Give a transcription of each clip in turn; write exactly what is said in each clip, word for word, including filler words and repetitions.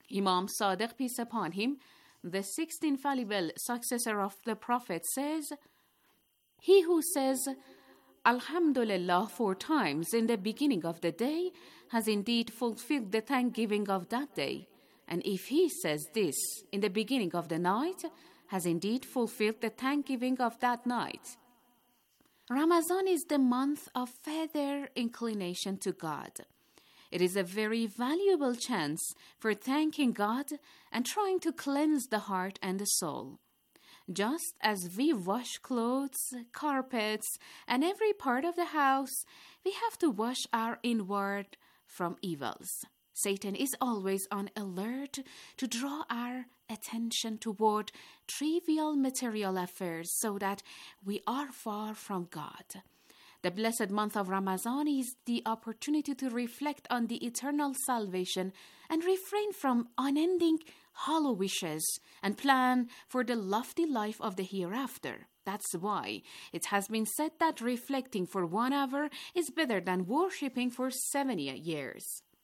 Imam Sadiq, peace upon him, the sixth infallible successor of the Prophet, says, "He who says Alhamdulillah four times in the beginning of the day has indeed fulfilled the thanksgiving of that day. And if he says this in the beginning of the night, has indeed fulfilled the thanksgiving of that night." Ramadan is the month of further inclination to God. It is a very valuable chance for thanking God and trying to cleanse the heart and the soul. Just as we wash clothes, carpets, and every part of the house, we have to wash our inward from evils. Satan is always on alert to draw our attention toward trivial material affairs so that we are far from God. The blessed month of Ramadan is the opportunity to reflect on the eternal salvation and refrain from unending hollow wishes and plan for the lofty life of the hereafter. That's why it has been said that reflecting for one hour is better than worshipping for seventy years.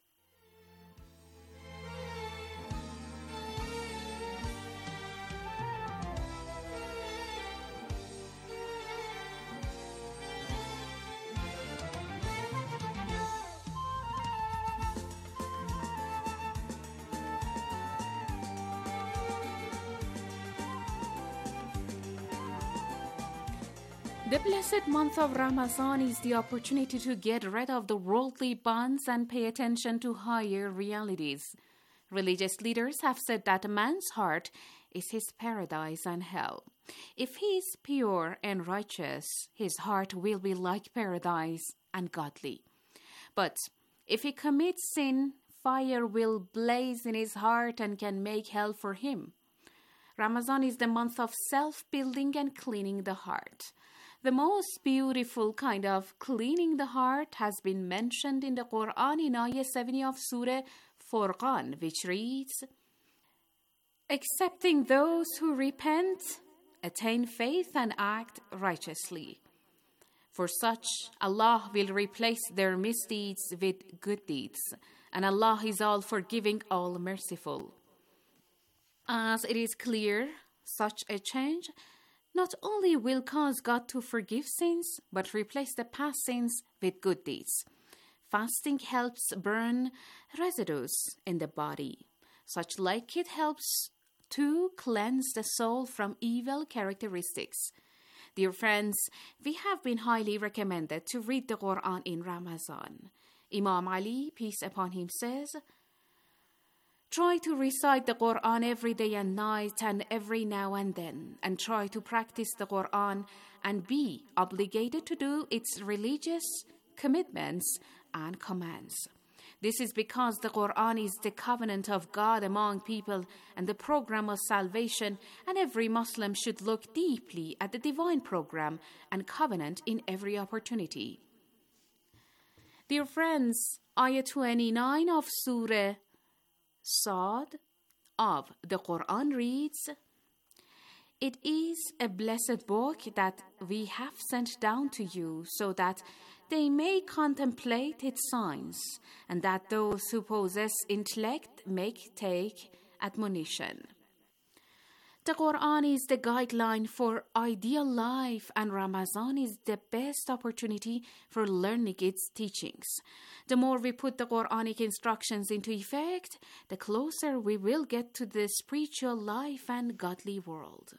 The blessed month of Ramadan is the opportunity to get rid of the worldly bonds and pay attention to higher realities. Religious leaders have said that a man's heart is his paradise and hell. If he is pure and righteous, his heart will be like paradise and godly. But if he commits sin, fire will blaze in his heart and can make hell for him. Ramadan is the month of self-building and cleaning the heart. The most beautiful kind of cleaning the heart has been mentioned in the Quran in Ayah seventy of Surah Furqan, which reads, "Excepting those who repent, attain faith and act righteously. For such, Allah will replace their misdeeds with good deeds, and Allah is all forgiving, all merciful." As it is clear, such a change not only will cause God to forgive sins, but replace the past sins with good deeds. Fasting helps burn residues in the body. Such like it helps to cleanse the soul from evil characteristics. Dear friends, we have been highly recommended to read the Quran in Ramadan. Imam Ali, peace upon him, says, "Try to recite the Quran every day and night and every now and then, and try to practice the Quran and be obligated to do its religious commitments and commands. This is because the Quran is the covenant of God among people and the program of salvation, and every Muslim should look deeply at the divine program and covenant in every opportunity." Dear friends, Ayah twenty-nine of Surah Sad of the Quran reads, "It is a blessed book that we have sent down to you so that they may contemplate its signs, and that those who possess intellect may take admonition." The Quran is the guideline for ideal life, and Ramadan is the best opportunity for learning its teachings. The more we put the Quranic instructions into effect, the closer we will get to the spiritual life and godly world.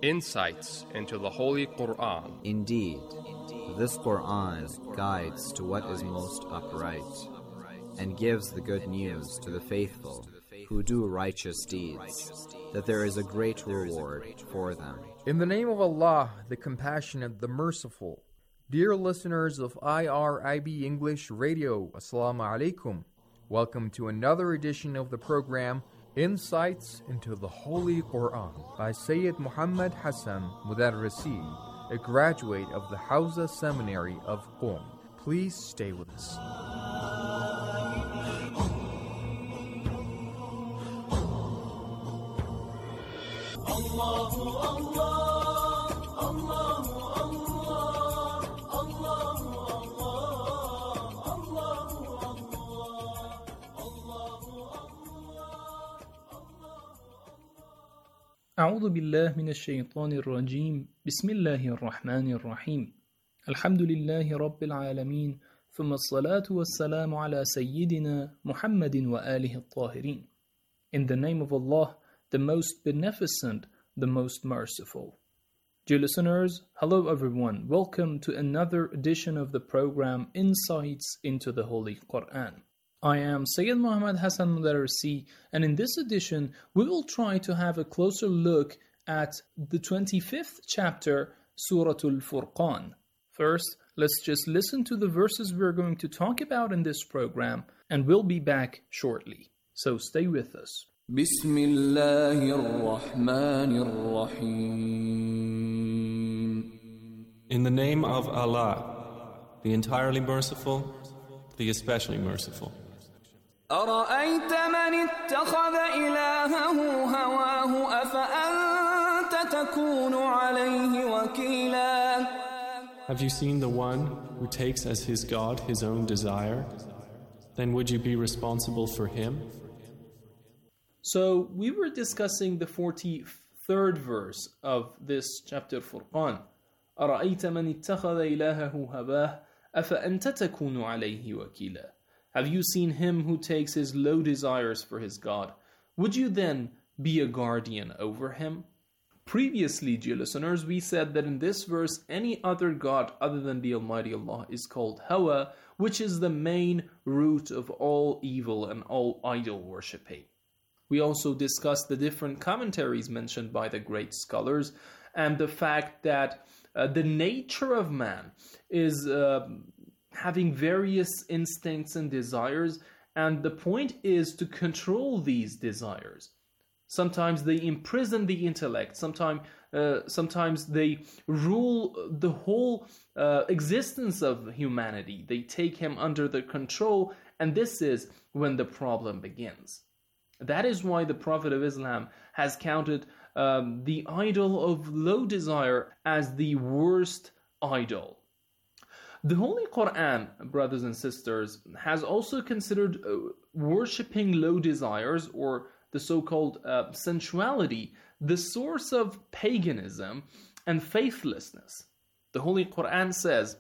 Insights into the Holy Quran. Indeed, this Quran guides to what is most upright, and gives the good news to the faithful who do righteous deeds, that there is a great reward for them. In the name of Allah, the Compassionate, the Merciful. Dear listeners of I R I B English Radio, Assalamu alaikum. Welcome to another edition of the program, Insights into the Holy Quran, by Sayyid Muhammad Hassan Mudarrisi, a graduate of the Hawza Seminary of Qom. Please stay with us. أعوذ بالله من الشيطان الرجيم بسم الله الرحمن الرحيم الحمد لله رب العالمين ثم الصلاة والسلام على سيدنا محمد وآله الطاهرين. In the name of Allah, the most beneficent, the most merciful. Dear listeners, hello everyone. Welcome to another edition of the program Insights into the Holy Quran. I am Sayyid Muhammad Hassan Mudarrisi, and in this edition, we will try to have a closer look at the twenty-fifth chapter, Surah Al-Furqan. First, let's just listen to the verses we're going to talk about in this program, and we'll be back shortly. So stay with us. Bismillahir-Rahmanir-Rahim. In the name of Allah, the entirely merciful, the especially merciful. أرأيت من اتخذ إلهه هواه أفأنت تكون عليه وكيلا. Have you seen the one who takes as his God his own desire? Then would you be responsible for him? So we were discussing the forty-third verse of this chapter Furqan. أرأيت من اتخذ إلهه هواه أفأنت تكون عليه وكيلا. Have you seen him who takes his low desires for his God? Would you then be a guardian over him? Previously, dear listeners, we said that in this verse, any other God other than the Almighty Allah is called Hawa, which is the main root of all evil and all idol worshipping. We also discussed the different commentaries mentioned by the great scholars and the fact that uh, the nature of man is Uh, having various instincts and desires, and the point is to control these desires. Sometimes they imprison the intellect, sometimes, uh, sometimes they rule the whole uh, existence of humanity. They take him under their control, and this is when the problem begins. That is why the Prophet of Islam has counted um, the idol of low desire as the worst idol. The Holy Quran, brothers and sisters, has also considered uh, worshipping low desires, or the so-called uh, sensuality, the source of paganism and faithlessness. The Holy Quran says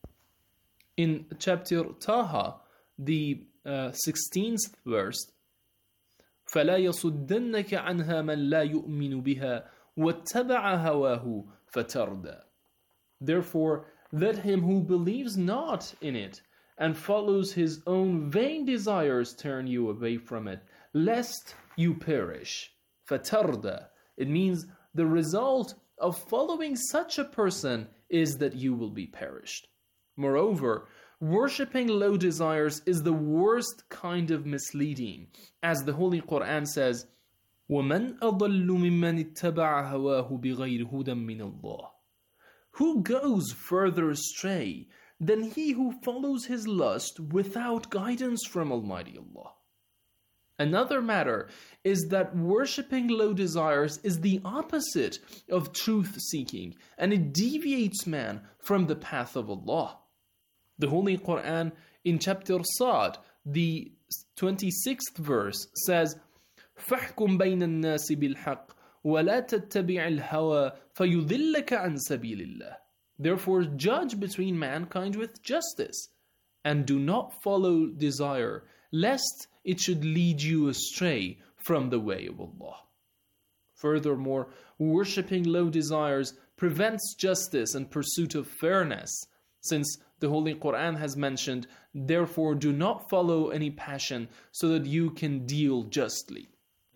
in chapter Taha, the uh, sixteenth verse, فَلَا يَصُدَّنَّكَ عَنْهَا مَنْ لَا يُؤْمِنُ بِهَا وَاتَّبَعَ هَوَاهُ فَتَرْدَى. Therefore, let him who believes not in it and follows his own vain desires turn you away from it, lest you perish. فَتَرْدَى. It means the result of following such a person is that you will be perished. Moreover, worshipping low desires is the worst kind of misleading, as the Holy Quran says, وَمَنْ أَضَلُّ مِمَّنِ اتَّبَعَ هَوَاهُ بِغَيْرِ هُدًى مِّنَ اللَّهِ. Who goes further astray than he who follows his lust without guidance from Almighty Allah? Another matter is that worshipping low desires is the opposite of truth-seeking, and it deviates man from the path of Allah. The Holy Quran in chapter Sad, the twenty-sixth verse, says, فَاحْكُمْ بَيْنَ النَّاسِ بِالْحَقِّ وَلَا تَتَّبِعِ الْهَوَى فَيُضِلَّكَ عَنْ سَبِيلِ اللَّهِ. Therefore judge between mankind with justice, and do not follow desire, lest it should lead you astray from the way of Allah. Furthermore, worshipping low desires prevents justice and pursuit of fairness, since the Holy Quran has mentioned, therefore do not follow any passion so that you can deal justly.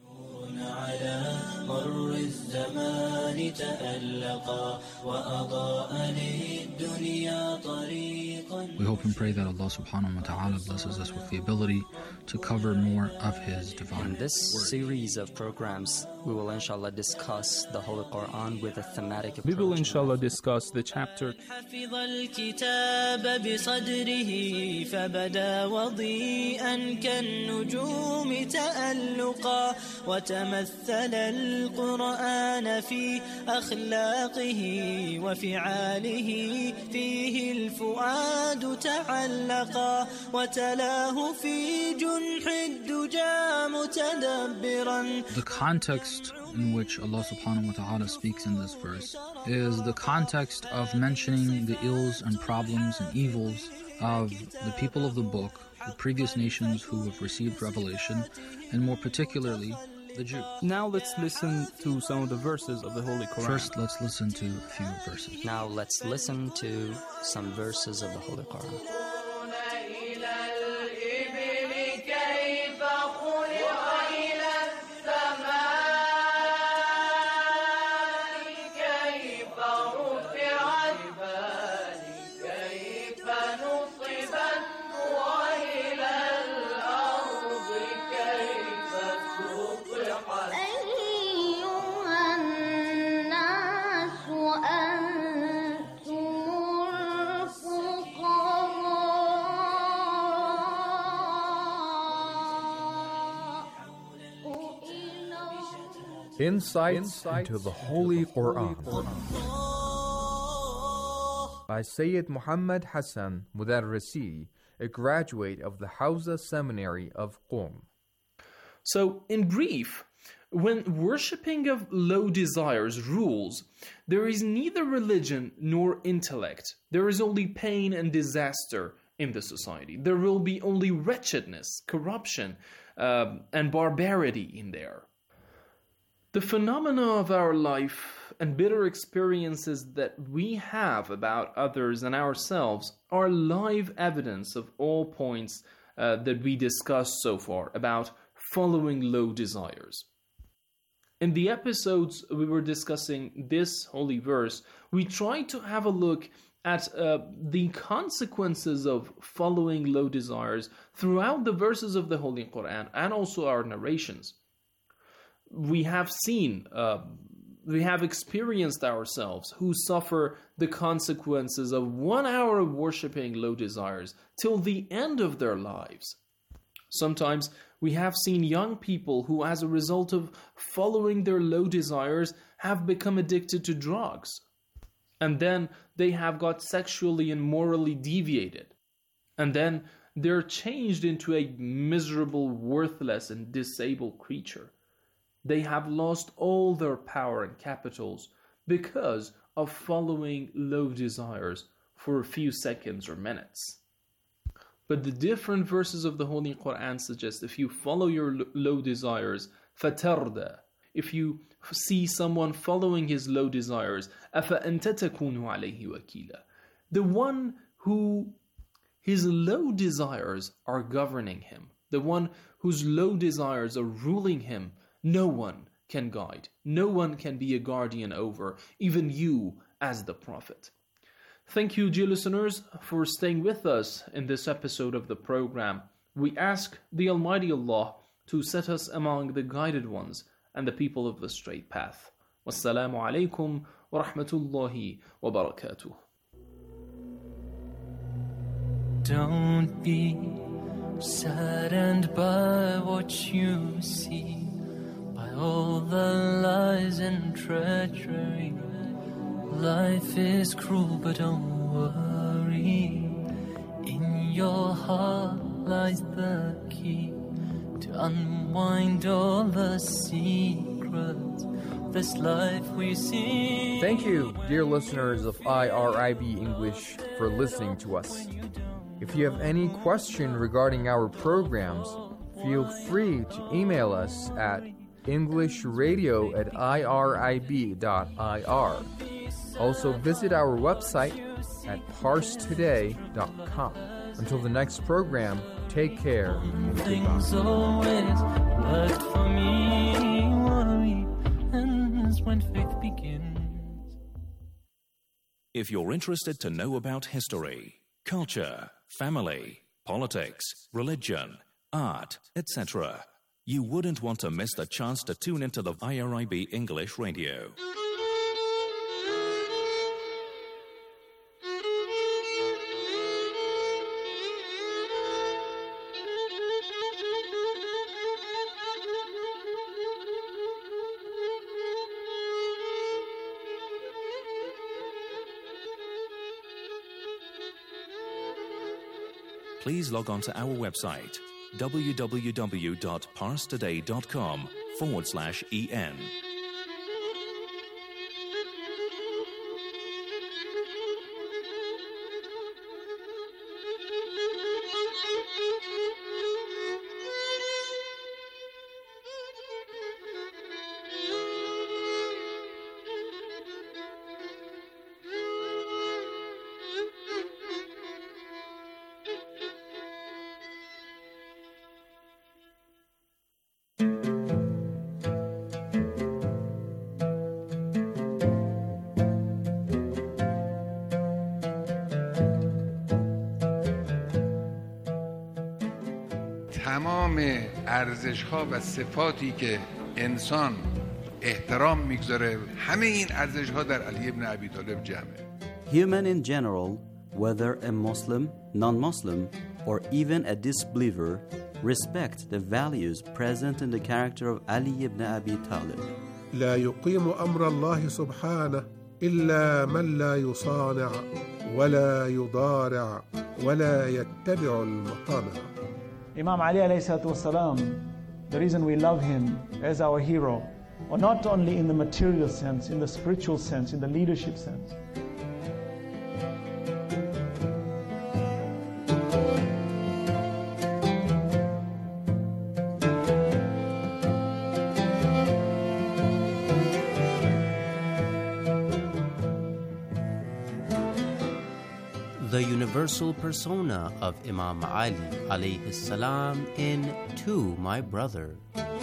We hope and pray that Allah subhanahu wa ta'ala blesses us with the ability to cover more of His divine In this word. series of programs, we will inshallah discuss the Holy Quran with a thematic approach. We will inshallah discuss the chapter حفظ الكتاب بصدره فبدا وضيئا كالنجوم تألقا وتمثل القرآن في أخلاقه وفعاله فيه الفؤاد تعلقا وتلاه في جنح الدجى متدبرا. The context in which Allah subhanahu wa ta'ala speaks in this verse is the context of mentioning the ills and problems and evils of the people of the book, the previous nations who have received revelation, and more particularly the Jews. Now let's listen to some of the verses of the Holy Quran. First, let's listen to a few verses. Now let's listen to some verses of the Holy Quran. Insights into the Holy Quran by Sayyid Muhammad Hassan Mudarrisi, a graduate of the Hawza Seminary of Qom. So, in brief, when worshipping of low desires rules, there is neither religion nor intellect. There is only pain and disaster in the society. There will be only wretchedness, corruption, uh, and barbarity in there. The phenomena of our life and bitter experiences that we have about others and ourselves are live evidence of all points uh, that we discussed so far about following low desires. In the episodes we were discussing this holy verse, we tried to have a look at uh, the consequences of following low desires throughout the verses of the Holy Quran and also our narrations. We have seen, uh, we have experienced ourselves who suffer the consequences of one hour of worshipping low desires till the end of their lives. Sometimes we have seen young people who, as a result of following their low desires, have become addicted to drugs. And then they have got sexually and morally deviated. And then they're changed into a miserable, worthless, and disabled creature. They have lost all their power and capitals because of following low desires for a few seconds or minutes. But the different verses of the Holy Quran suggest if you follow your low desires, فَتَرْدَى, if you see someone following his low desires, أَفَأَنْتَ تَكُونُ عَلَيْهِ وَكِيلًا, the one who his low desires are governing him, the one whose low desires are ruling him, no one can guide, no one can be a guardian over, even you as the Prophet. Thank you, dear listeners, for staying with us in this episode of the program. We ask the Almighty Allah to set us among the guided ones and the people of the straight path. Wassalamu alaikum wa rahmatullahi wa barakatuh. Don't be saddened by what you see, all the lies and treachery. Life is cruel, but don't worry. In your heart lies the key to unwind all the secrets of this life we see. Thank you, dear listeners of I R I B English, for listening to us. If you have any question regarding our programs, feel free to email us at English Radio at I R I B dot I R. Also visit our website at parse today dot com. Until the next program, take care and Things goodbye. always worked for me. Worry ends when faith begins. If you're interested to know about history, culture, family, politics, religion, art, et cetera, you wouldn't want to miss the chance to tune into the I R I B English Radio. Please log on to our website, w w w dot parse today dot com forward slash en. تمام ارزش‌ها و صفاتی که انسان احترام میگذاره همه این ارزش‌ها در علی ابن ابی طالب جمعه. Human in general, whether a Muslim, non-Muslim, or even a disbeliever, respect the values present in the character of Ali ibn Abi Talib. لا يقيم أمر الله سبحانه إلا من لا يصانع ولا يضارع ولا يتبع المطامع. Imam Ali alayhi salatu wasalam, the reason we love him as our hero, or not only in the material sense, in the spiritual sense, in the leadership sense. The universal persona of Imam Ali alayhi salam in To My Brother.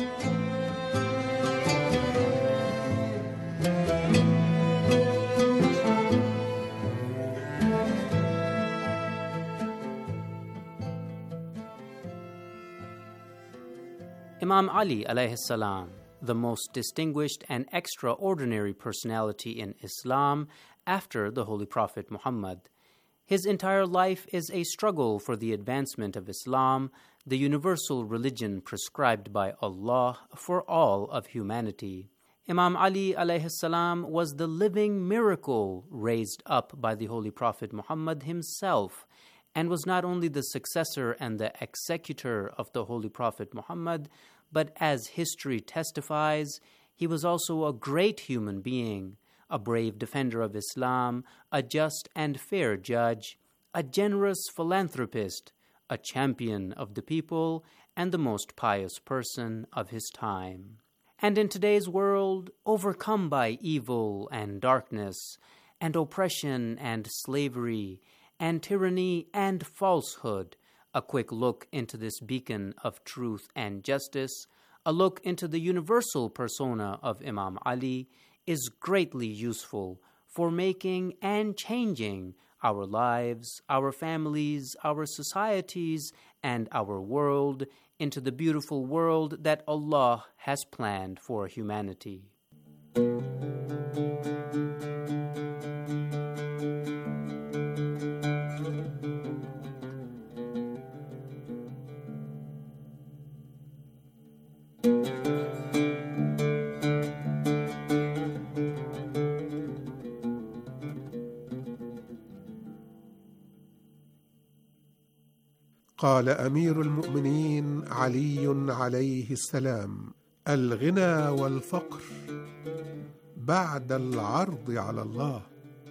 Imam Ali alayhi salam, the most distinguished and extraordinary personality in Islam after the Holy Prophet Muhammad. His entire life is a struggle for the advancement of Islam, the universal religion prescribed by Allah for all of humanity. Imam Ali alayhi salam was the living miracle raised up by the Holy Prophet Muhammad himself, and was not only the successor and the executor of the Holy Prophet Muhammad, but as history testifies, he was also a great human being, a brave defender of Islam, a just and fair judge, a generous philanthropist, a champion of the people, and the most pious person of his time. And in today's world, overcome by evil and darkness, and oppression and slavery, and tyranny and falsehood, a quick look into this beacon of truth and justice, a look into the universal persona of Imam Ali, is greatly useful for making and changing our lives, our families, our societies, and our world into the beautiful world that Allah has planned for humanity. قال أمير المؤمنين علي عليه السلام: الغنى والفقر بعد العرض على الله.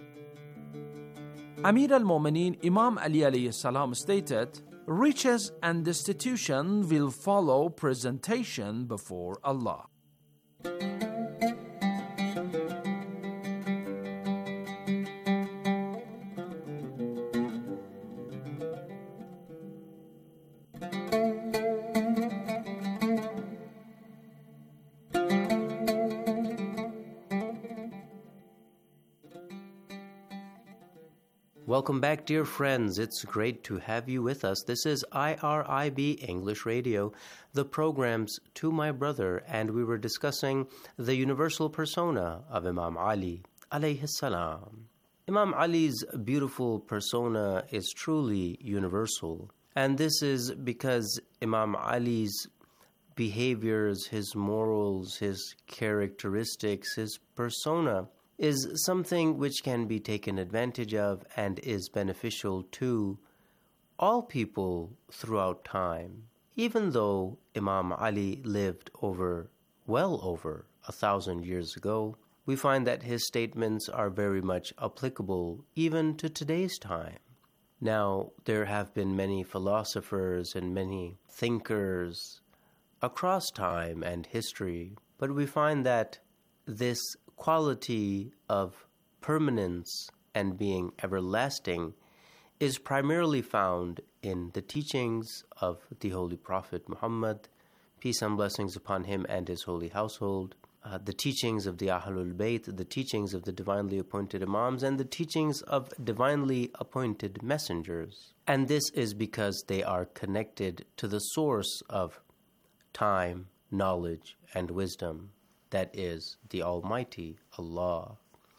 Amir al-Mu'mineen Imam Ali alayhi salam stated, riches and destitution will follow presentation before Allah. Welcome back, dear friends. It's great to have you with us. This is I R I B English Radio, the program's To My Brother, and we were discussing the universal persona of Imam Ali, alayhi salam. Imam Ali's beautiful persona is truly universal, and this is because Imam Ali's behaviors, his morals, his characteristics, his persona is something which can be taken advantage of and is beneficial to all people throughout time. Even though Imam Ali lived over, well over a thousand years ago, we find that his statements are very much applicable even to today's time. Now, there have been many philosophers and many thinkers across time and history, but we find that this quality of permanence and being everlasting is primarily found in the teachings of the Holy Prophet Muhammad, peace and blessings upon him and his holy household, uh, the teachings of the Ahlul Bayt, the teachings of the divinely appointed Imams, and the teachings of divinely appointed messengers. And this is because they are connected to the source of time, knowledge, and wisdom, that is the Almighty Allah.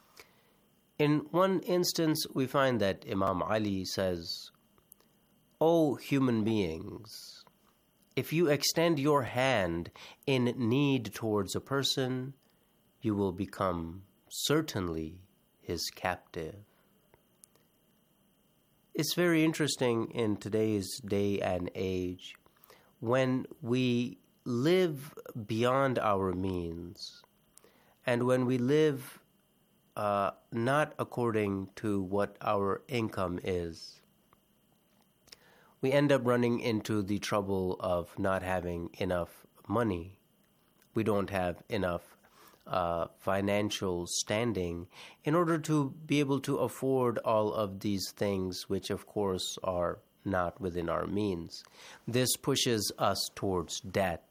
In one instance, we find that Imam Ali says, "O human beings, if you extend your hand in need towards a person, you will become certainly his captive." It's very interesting in today's day and age when we live beyond our means, and when we live uh, not according to what our income is, we end up running into the trouble of not having enough money. We don't have enough uh, financial standing in order to be able to afford all of these things, which of course are not within our means. This pushes us towards debt.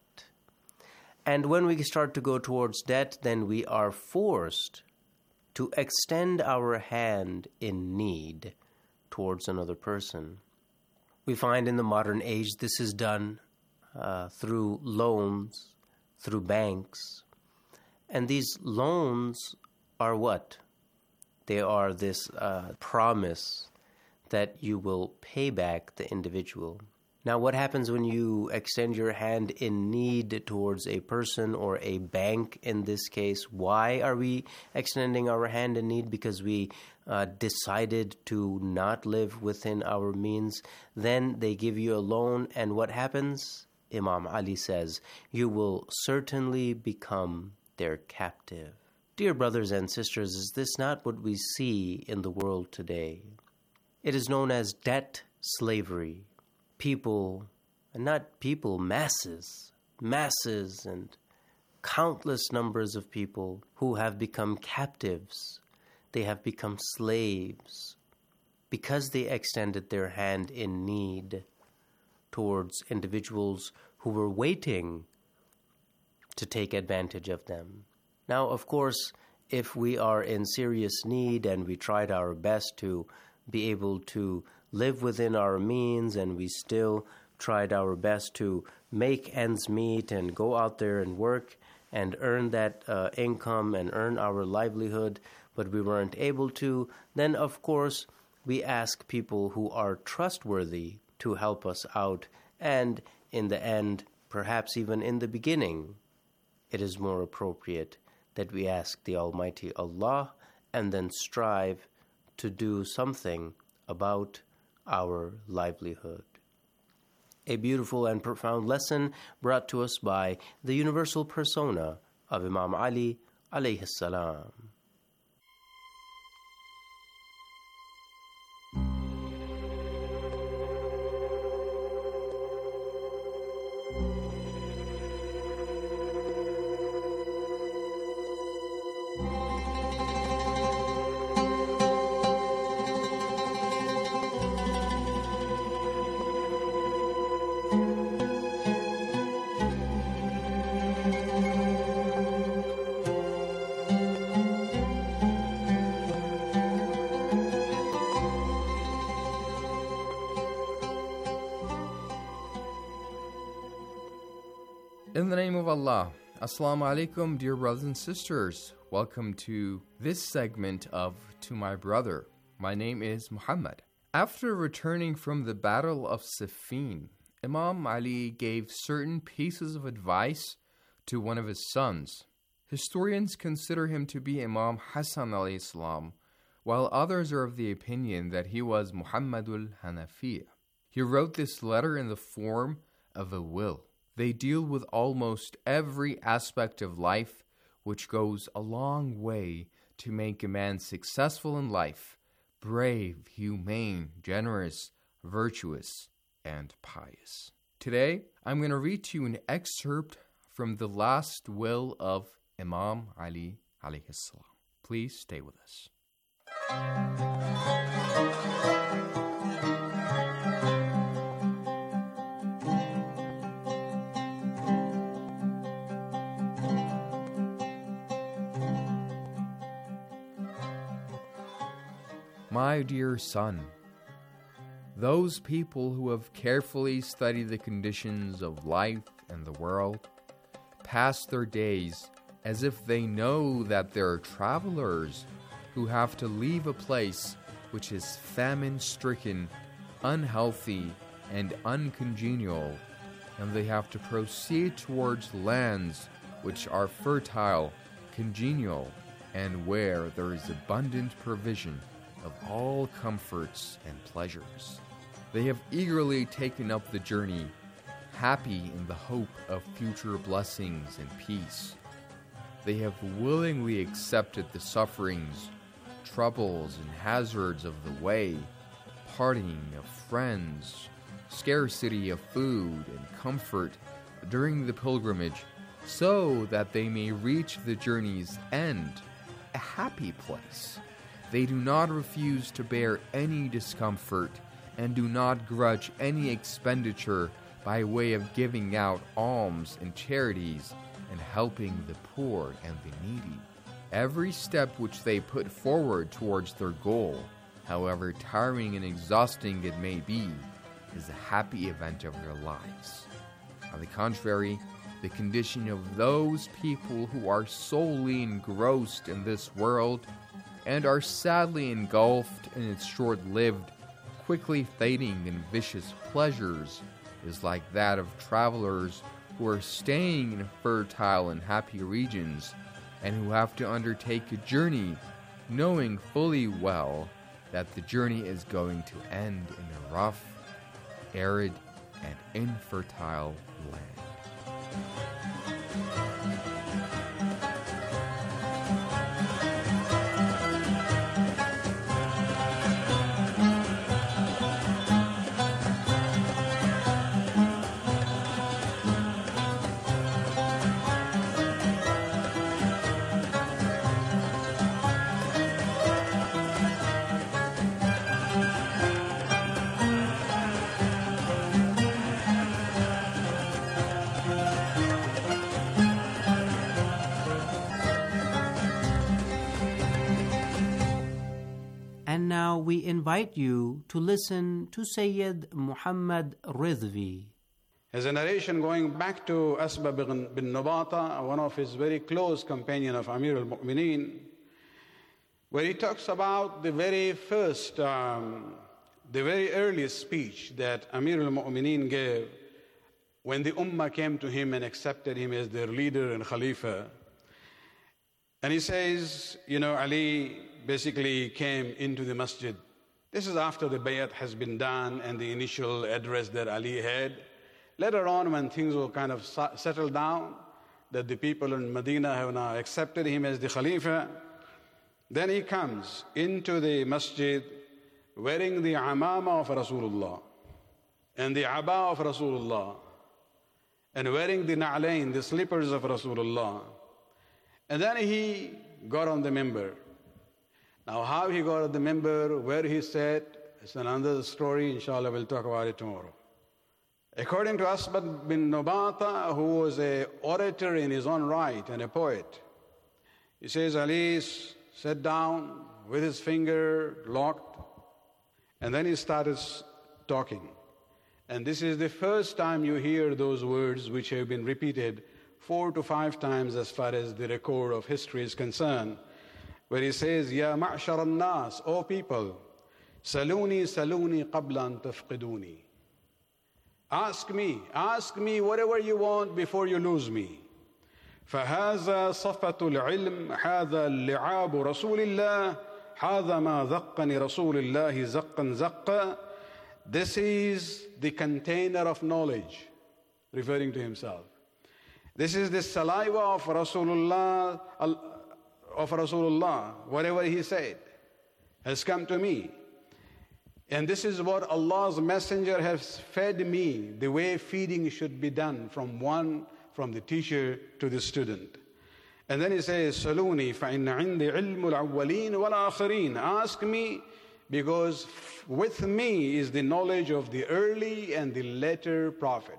And when we start to go towards debt, then we are forced to extend our hand in need towards another person. We find in the modern age this is done uh, through loans, through banks. And these loans are what? They are this uh, promise that you will pay back the individual. Now, what happens when you extend your hand in need towards a person or a bank in this case? Why are we extending our hand in need? Because we uh, decided to not live within our means. Then they give you a loan, and what happens? Imam Ali says, you will certainly become their captive. Dear brothers and sisters, is this not what we see in the world today? It is known as debt slavery. People, and not people, masses, masses and countless numbers of people who have become captives. They have become slaves because they extended their hand in need towards individuals who were waiting to take advantage of them. Now, of course, if we are in serious need and we tried our best to be able to live within our means, and we still tried our best to make ends meet and go out there and work and earn that uh, income and earn our livelihood, but we weren't able to, then of course we ask people who are trustworthy to help us out, and in the end, perhaps even in the beginning, it is more appropriate that we ask the Almighty Allah and then strive to do something about our livelihood. A beautiful and profound lesson brought to us by the universal persona of Imam Ali alayhi salam. In the name of Allah, Assalamu alaikum, dear brothers and sisters. Welcome to this segment of To My Brother. My name is Muhammad. After returning from the Battle of Siffin, Imam Ali gave certain pieces of advice to one of his sons. Historians consider him to be Imam Hassan alayhi salam, while others are of the opinion that he was Muhammadul Hanafiya. He wrote this letter in the form of a will. They deal with almost every aspect of life, which goes a long way to make a man successful in life, brave, humane, generous, virtuous, and pious. Today, I'm going to read to you an excerpt from the last will of Imam Ali alayhi salam. Please stay with us. My dear son, those people who have carefully studied the conditions of life and the world pass their days as if they know that there are travelers who have to leave a place which is famine-stricken, unhealthy, and uncongenial, and they have to proceed towards lands which are fertile, congenial, and where there is abundant provision of all comforts and pleasures. They have eagerly taken up the journey, happy in the hope of future blessings and peace. They have willingly accepted the sufferings, troubles, and hazards of the way, parting of friends, scarcity of food and comfort during the pilgrimage, so that they may reach the journey's end, a happy place. They do not refuse to bear any discomfort and do not grudge any expenditure by way of giving out alms and charities and helping the poor and the needy. Every step which they put forward towards their goal, however tiring and exhausting it may be, is a happy event of their lives. On the contrary, the condition of those people who are solely engrossed in this world and are sadly engulfed in its short-lived, quickly fading and vicious pleasures is like that of travelers who are staying in fertile and happy regions and who have to undertake a journey knowing fully well that the journey is going to end in a rough, arid, and infertile land. Now we invite you to listen to Sayyid Muhammad Ridvi. As a narration going back to Asba bin Nubata, one of his very close companion of Amir al-Mu'mineen, where he talks about the very first, um, the very earliest speech that Amir al-Mu'mineen gave when the Ummah came to him and accepted him as their leader and Khalifa. And he says, you know, Ali basically came into the masjid. This is after the bayat has been done and the initial address that Ali had. Later on, when things will kind of settle down, that the people in Medina have now accepted him as the Khalifa, then he comes into the masjid wearing the amama of Rasulullah and the aba of Rasulullah and wearing the na'lain, the slippers of Rasulullah. And then he got on the minbar. Now how he got on the minbar, where he sat, it's another story. Inshallah, we'll talk about it tomorrow. According to Asbad bin Nubata, who was an orator in his own right and a poet, he says Ali sat down with his finger locked, and then he started talking. And this is the first time you hear those words which have been repeated four to five times as far as the record of history is concerned, where he says, Ya ma'shar al-nas, O people, saluni saluni qabla an tafqiduni. Ask me, ask me whatever you want before you lose me. فهذا صفة العلم هذا اللعاب رسول الله هذا ما ذقني رسول الله زقا زقا. This is the container of knowledge, referring to himself. This is the saliva of Rasulullah, of Rasulullah. Whatever he said has come to me. And this is what Allah's messenger has fed me, the way feeding should be done from one, from the teacher to the student. And then he says, Saluni فَإِنَّ عِنْدِ عِلْمُ الْأَوَّلِينَ وَالْآخِرِينَ. Ask me, because with me is the knowledge of the early and the later prophet.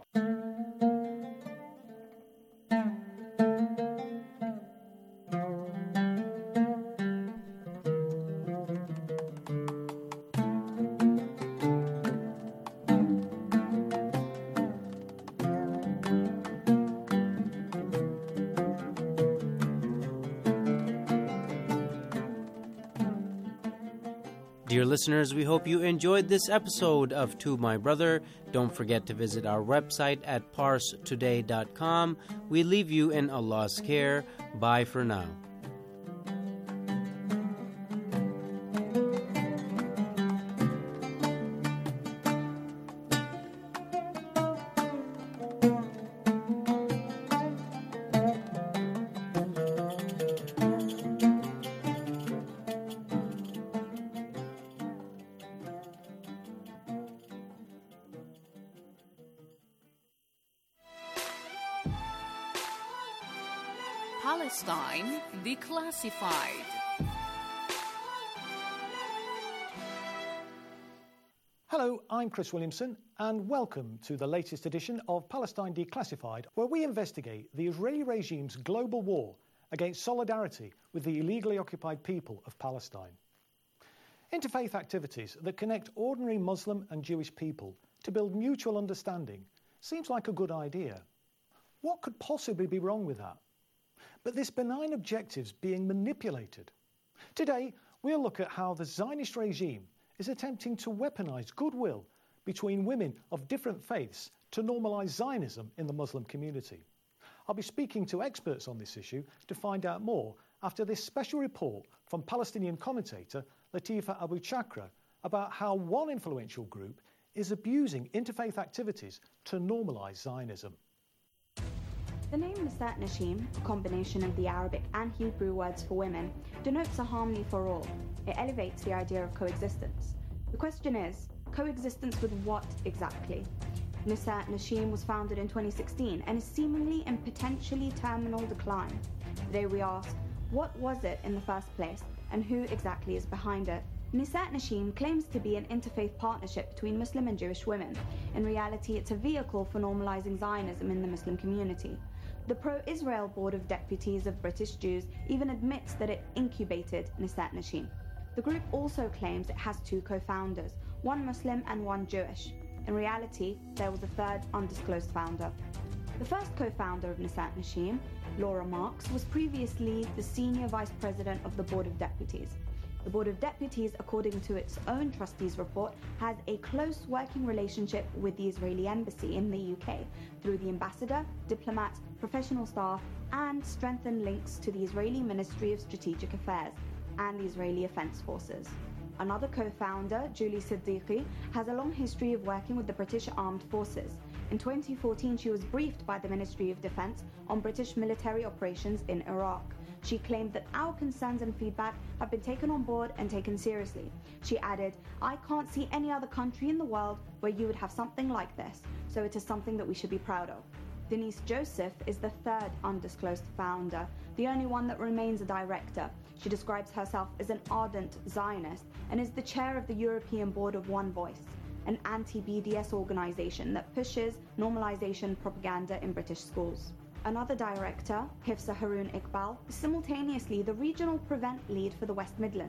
Dear listeners, we hope you enjoyed this episode of To My Brother. Don't forget to visit our website at parse today dot com. We leave you in Allah's care. Bye for now. Palestine Declassified. Hello, I'm Chris Williamson, and welcome to the latest edition of Palestine Declassified, where we investigate the Israeli regime's global war against solidarity with the illegally occupied people of Palestine. Interfaith activities that connect ordinary Muslim and Jewish people to build mutual understanding seems like a good idea. What could possibly be wrong with that? But this benign objective's being manipulated. Today, we'll look at how the Zionist regime is attempting to weaponize goodwill between women of different faiths to normalize Zionism in the Muslim community. I'll be speaking to experts on this issue to find out more after this special report from Palestinian commentator Latifa Abu Chakra about how one influential group is abusing interfaith activities to normalize Zionism. The name Nisa Nashim, a combination of the Arabic and Hebrew words for women, denotes a harmony for all. It elevates the idea of coexistence. The question is, coexistence with what exactly? Nisa Nashim was founded in twenty sixteen and is seemingly in potentially terminal decline. Today we ask, what was it in the first place and who exactly is behind it? Nisa Nashim claims to be an interfaith partnership between Muslim and Jewish women. In reality, it's a vehicle for normalizing Zionism in the Muslim community. The pro-Israel Board of Deputies of British Jews even admits that it incubated Nisa Nashim. The group also claims it has two co-founders, one Muslim and one Jewish. In reality, there was a third undisclosed founder. The first co-founder of Nisa Nashim, Laura Marks, was previously the senior vice president of the Board of Deputies. The Board of Deputies, according to its own trustees report, has a close working relationship with the Israeli embassy in the U K through the ambassador, diplomats, professional staff, and strengthened links to the Israeli Ministry of Strategic Affairs and the Israeli Defense Forces. Another co-founder, Julie Siddiqui, has a long history of working with the British Armed Forces. In twenty fourteen, she was briefed by the Ministry of Defense on British military operations in Iraq. She claimed that our concerns and feedback have been taken on board and taken seriously. She added, I can't see any other country in the world where you would have something like this, so it is something that we should be proud of. Denise Joseph is the third undisclosed founder, the only one that remains a director. She describes herself as an ardent Zionist and is the chair of the European Board of One Voice, an anti-B D S organization that pushes normalization propaganda in British schools. Another director, Hifsa Haroon Iqbal, is simultaneously the regional Prevent lead for the West Midlands.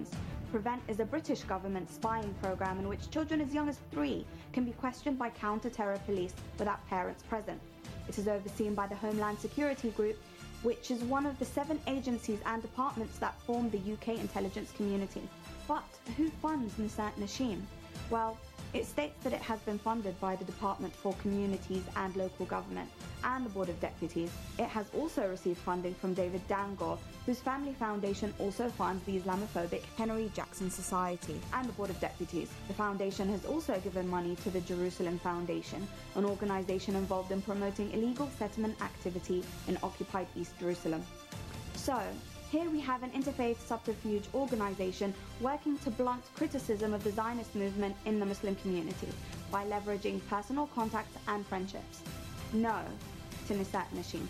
PREVENT is a British government spying program in which children as young as three can be questioned by counter-terror police without parents present. It is overseen by the Homeland Security Group, which is one of the seven agencies and departments that form the U K intelligence community. But who funds Nisa Nasheem? Well, it states that it has been funded by the Department for Communities and Local Government and the Board of Deputies. It has also received funding from David Dango, whose family foundation also funds the Islamophobic Henry Jackson Society and the Board of Deputies. The foundation has also given money to the Jerusalem Foundation, an organization involved in promoting illegal settlement activity in occupied East Jerusalem. So, here we have an interfaith subterfuge organization working to blunt criticism of the Zionist movement in the Muslim community by leveraging personal contacts and friendships. No to Nisa Nasheem.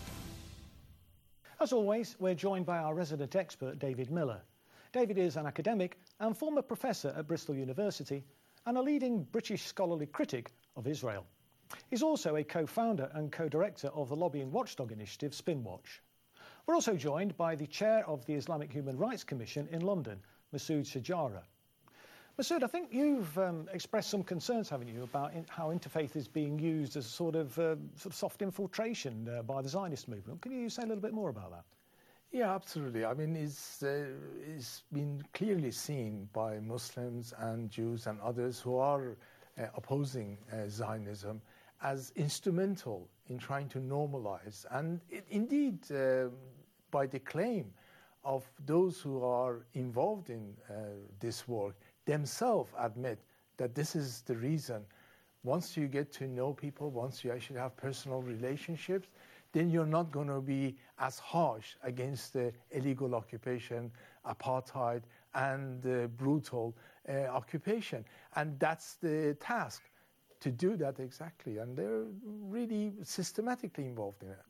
As always, we're joined by our resident expert, David Miller. David is an academic and former professor at Bristol University and a leading British scholarly critic of Israel. He's also a co-founder and co-director of the lobbying watchdog initiative Spinwatch. We're also joined by the chair of the Islamic Human Rights Commission in London, Masood Shajara. Masood, I think you've um, expressed some concerns, haven't you, about in, how interfaith is being used as a sort of, uh, sort of soft infiltration uh, by the Zionist movement. Can you say a little bit more about that? Yeah, absolutely. I mean, it's, uh, it's been clearly seen by Muslims and Jews and others who are uh, opposing uh, Zionism as instrumental in trying to normalize, and it, indeed, uh, by the claim of those who are involved in uh, this work, themselves admit that this is the reason. Once you get to know people, once you actually have personal relationships, then you're not going to be as harsh against the illegal occupation, apartheid, and uh, brutal uh, occupation. And that's the task, to do that exactly. And they're really systematically involved in it.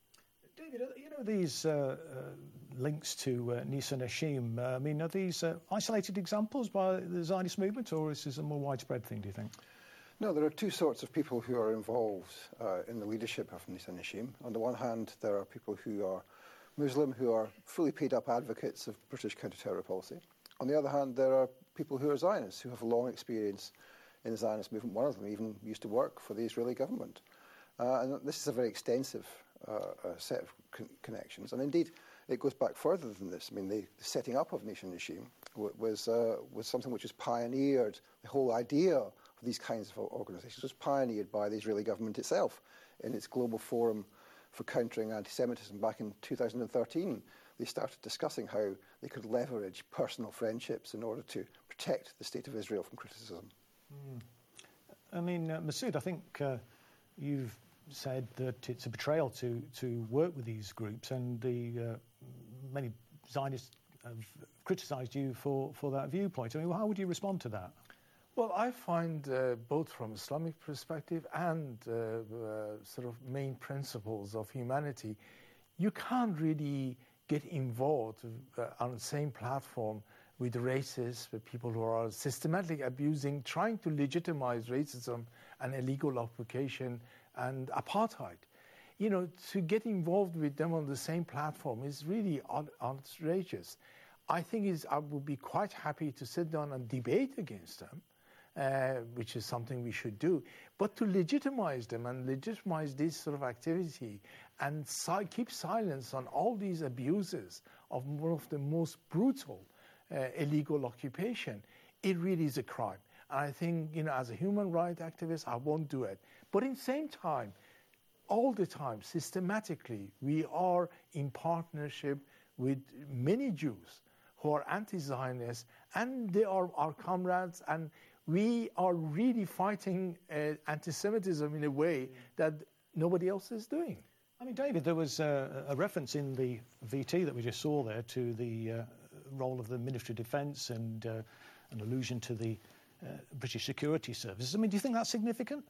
David, you know these uh, uh, links to uh, Nisa Nasheem, uh, I mean, are these uh, isolated examples by the Zionist movement, or is this a more widespread thing, do you think? No, there are two sorts of people who are involved uh, in the leadership of Nisa Nasheem. On the one hand, there are people who are Muslim, who are fully paid-up advocates of British counter-terror policy. On the other hand, there are people who are Zionists, who have a long experience in the Zionist movement. One of them even used to work for the Israeli government. Uh, and this is a very extensive uh, uh, set of con connections. And indeed, it goes back further than this. I mean, the, the setting up of Nisa Nasheem was, uh, was something which was pioneered. The whole idea of these kinds of organizations was pioneered by the Israeli government itself in its global forum for countering anti-Semitism back in two thousand thirteen. They started discussing how they could leverage personal friendships in order to protect the state of Israel from criticism. Mm. I mean, uh, Masood, I think uh, you've said that it's a betrayal to, to work with these groups, and the uh, many Zionists have criticised you for, for that viewpoint. I mean, how would you respond to that? Well, I find uh, both from Islamic perspective and uh, uh, sort of main principles of humanity, you can't really get involved uh, on the same platform with racists, with people who are systematically abusing, trying to legitimize racism and illegal occupation and apartheid. You know, to get involved with them on the same platform is really outrageous. I think is, I would be quite happy to sit down and debate against them, uh, which is something we should do. But to legitimize them and legitimize this sort of activity and si keep silence on all these abuses of one of the most brutal Uh, illegal occupation, it really is a crime. And I think, you know, as a human rights activist, I won't do it. But in the same time, all the time, systematically, we are in partnership with many Jews who are anti-Zionist, and they are our comrades, and we are really fighting uh, anti-Semitism in a way that nobody else is doing. I mean, David, there was uh, a reference in the V T that we just saw there to the uh, role of the Ministry of Defence and uh, an allusion to the uh, British Security Services. I mean, do you think that's significant?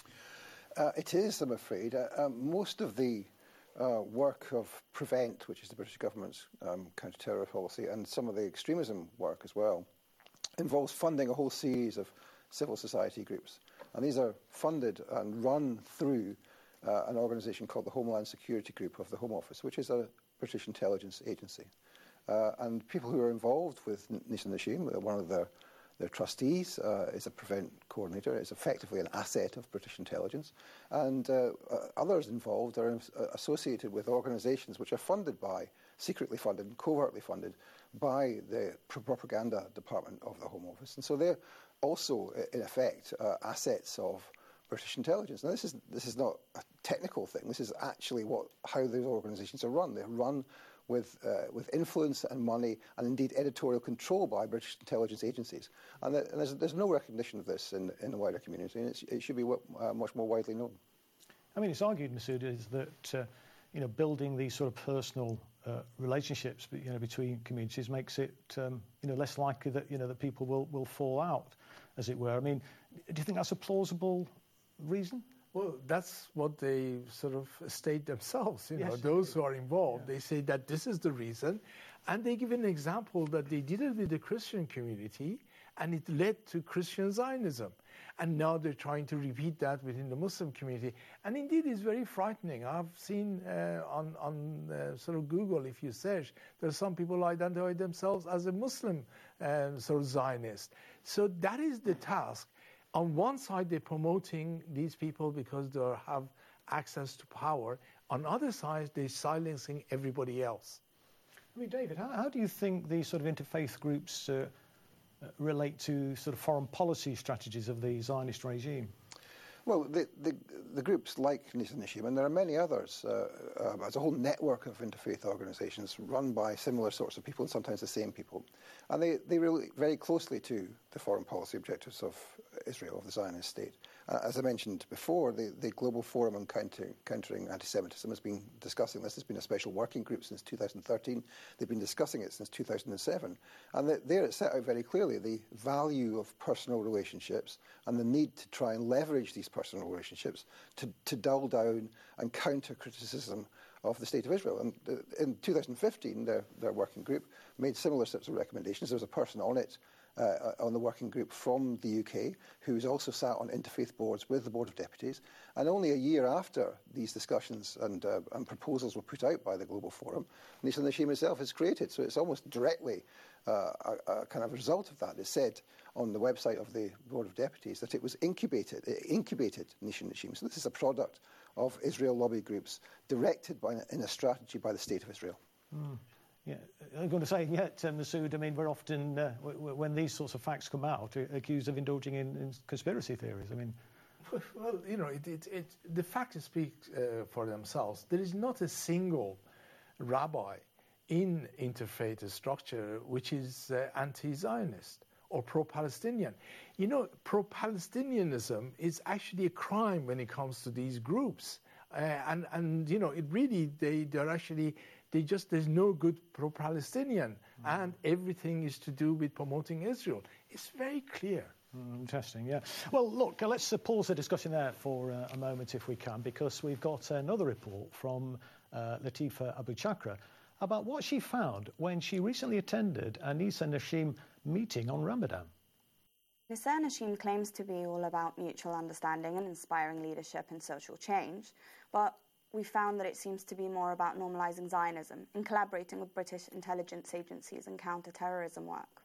Uh, it is, I'm afraid. Uh, um, most of the uh, work of PREVENT, which is the British government's um, counter-terror policy, and some of the extremism work as well, involves funding a whole series of civil society groups. And these are funded and run through uh, an organisation called the Homeland Security Group of the Home Office, which is a British intelligence agency. Uh, and people who are involved with Nisan Nashim, one of their, their trustees uh, is a prevent coordinator, is effectively an asset of British intelligence, and uh, uh, others involved are uh, associated with organisations which are funded by, secretly funded and covertly funded by the propaganda department of the Home Office. And so they're also, in effect, uh, assets of British intelligence. Now, this is this is not a technical thing. This is actually what how those organisations are run. They're run with uh, with influence and money, and indeed editorial control by British intelligence agencies. And, th- and there's, there's no recognition of this in, in the wider community, and it's, it should be w- uh, much more widely known. I mean, it's argued, Masood, is that uh, you know building these sort of personal uh, relationships, you know, between communities makes it um, you know less likely that you know that people will, will fall out, as it were. I mean, do you think that's a plausible reason? Well, that's what they sort of state themselves, you know, Yes, those who are involved. Yeah. They say that this is the reason, and they give an example that they did it with the Christian community, and it led to Christian Zionism. And now they're trying to repeat that within the Muslim community. And indeed, it's very frightening. I've seen uh, on, on uh, sort of Google, if you search, there are some people who identify themselves as a Muslim um, sort of Zionist. So that is the task. On one side, they're promoting these people because they have access to power. On the other side, they're silencing everybody else. I mean, David, how, how do you think these sort of interfaith groups uh, relate to sort of foreign policy strategies of the Zionist regime? Well, the, the, the groups like Nisan Nashim, and there are many others, uh, uh, there's a whole network of interfaith organisations run by similar sorts of people, and sometimes the same people. And they, they relate very closely to the foreign policy objectives of Israel, of the Zionist state. Uh, as I mentioned before, the, the Global Forum on Counter, Countering Anti-Semitism has been discussing this. It's been a special working group since two thousand thirteen. They've been discussing it since two thousand seven. And the, there it set out very clearly the value of personal relationships and the need to try and leverage these personal relationships to, to dull down and counter criticism of the State of Israel. And uh, in two thousand fifteen, their, their working group made similar sorts of recommendations. There was a person on it, uh, on the working group from the U K, who's also sat on interfaith boards with the Board of Deputies. And only a year after these discussions and, uh, and proposals were put out by the Global Forum, Nisan Nashim itself is created. So it's almost directly uh, a, a kind of result of that. It said on the website of the Board of Deputies that it was incubated, it incubated Nisan Nashim. So this is a product of Israel lobby groups directed by, in a strategy by the State of Israel. Mm. Yeah, I'm going to say, yet, um, Masood, I mean, we're often, uh, w- w- when these sorts of facts come out, accused of indulging in, in conspiracy theories. I mean, well, you know, it, it, it, the facts speak uh, for themselves. There is not a single rabbi in interfaith structure which is uh, anti-Zionist or pro-Palestinian. You know, pro-Palestinianism is actually a crime when it comes to these groups. Uh, and, and, you know, it really, they, they're actually, they just, there's no good pro-Palestinian. Mm. And everything is to do with promoting Israel. It's very clear. Mm, interesting, yeah. Well, look, uh, let's uh, pause the discussion there for uh, a moment if we can, because we've got another report from uh, Latifa Abu Chakra about what she found when she recently attended a Nisan Nashim meeting on Ramadan. Nisan Nashim claims to be all about mutual understanding and inspiring leadership and social change, but we found that it seems to be more about normalising Zionism and collaborating with British intelligence agencies and counter-terrorism work.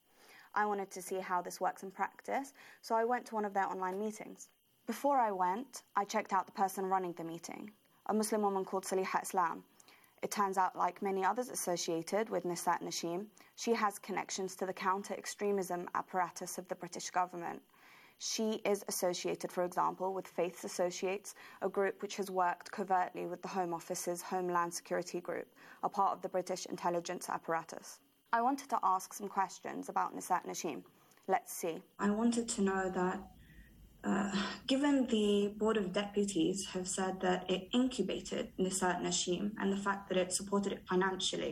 I wanted to see how this works in practice, so I went to one of their online meetings. Before I went, I checked out the person running the meeting, a Muslim woman called Saliha Islam. It turns out, like many others associated with Nisan Nashim, she has connections to the counter-extremism apparatus of the British government. She is associated, for example, with Faiths Associates, a group which has worked covertly with the Home Office's Homeland Security Group, a part of the British intelligence apparatus. I wanted to ask some questions about Nisan Nashim. Let's see. I wanted to know that Uh, given the Board of Deputies have said that it incubated Nisan Nashim and the fact that it supported it financially,